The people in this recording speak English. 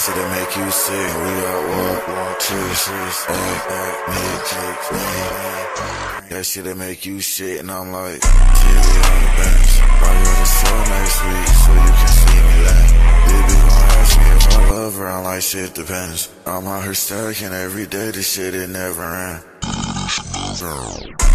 shit'll make you sick. We got walk, cheese, me. That shit'll make you shit, and I'm like, TV on the bench. I'll go to show next week, so you can see me laugh. Baby gon' ask me if I love her, I'm like, shit depends. I'm out here stacking every day, this shit it never ends.